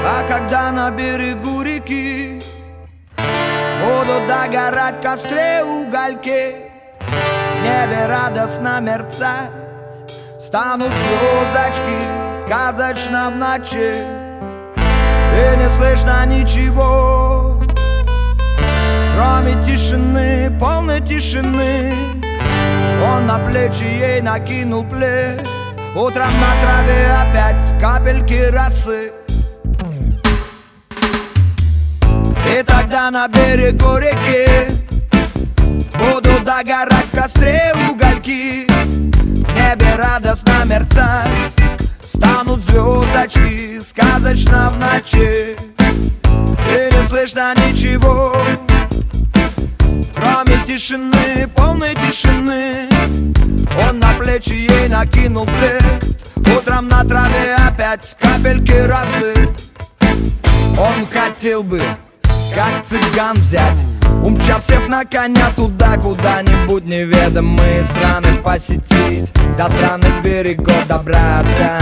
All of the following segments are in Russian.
А когда на берегу реки будут догорать в костре угольки, в небе радостно мерцать станут звездочки сказочно в ночи, и не слышно ничего, кроме тишины, полной тишины. Он на плечи ей накинул плед. Утром на траве опять капельки росы. И тогда на берегу реки будут догорать в костре угольки, в небе радостно мерцать станут звездочки сказочно в ночи, и не слышно ничего, кроме тишины, полной тишины. Он на плечи ей накинул плед. Утром на траве опять капельки росы. Он хотел бы, как цыган, взять, умчав всех на коня туда, куда-нибудь неведомые страны посетить, до странных берегов добраться,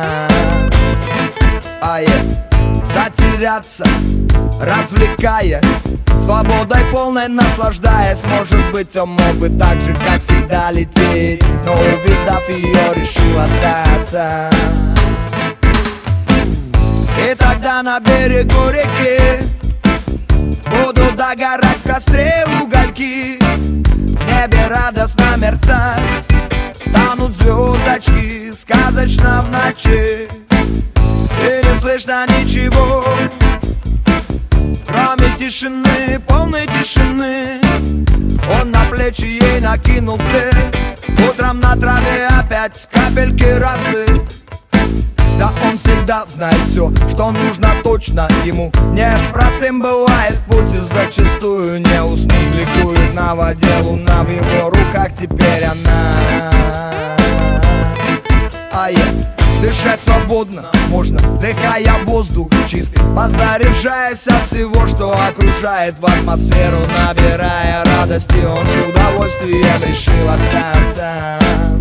затеряться, развлекая, свободой полной наслаждаясь. Может быть, он мог бы так же, как всегда, лететь, но увидав ее, решил остаться. И тогда на берегу реки будут догорать в костре угольки, в небе радостно мерцать станут звездочки сказочно в ночи, и не слышно ничего, кроме тишины, полной тишины. Он на плечи ей накинул плед. Утром на траве опять капельки росы. Да он всегда знает все, что нужно точно ему. Непростым бывает путь, и зачастую не уснуть. Ликует на воде луна, в его руках теперь она. Дышать свободно можно, вдыхая воздух чистый, подзаряжаясь от всего, что окружает, в атмосферу набирая радости. Он с удовольствием решил остаться.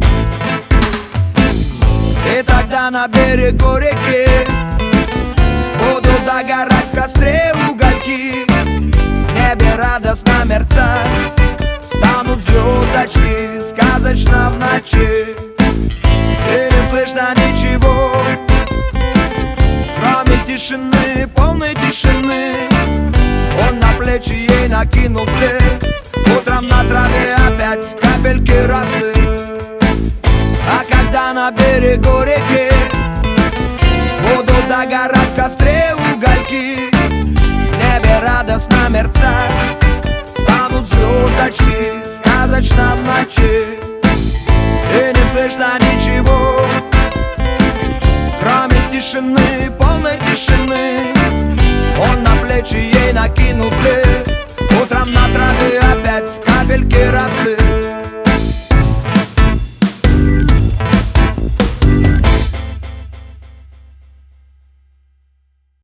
И тогда на берегу реки будут догорать в костре угольки, в небе радостно мерцать станут звездочки сказочно в ночи, и не слышно ничего, кроме тишины, полной тишины. Он на плечи ей накинул плед. Утром на траве опять капельки росы. А когда на берегу реки будут догорать в костре угольки, в небе радостно мерцать станут звездочки сказочно в ночи, и не слышно ничего, кроме тишины, полной тишины. Он на плечи ей накинул плед. Утром на траве опять капельки росы.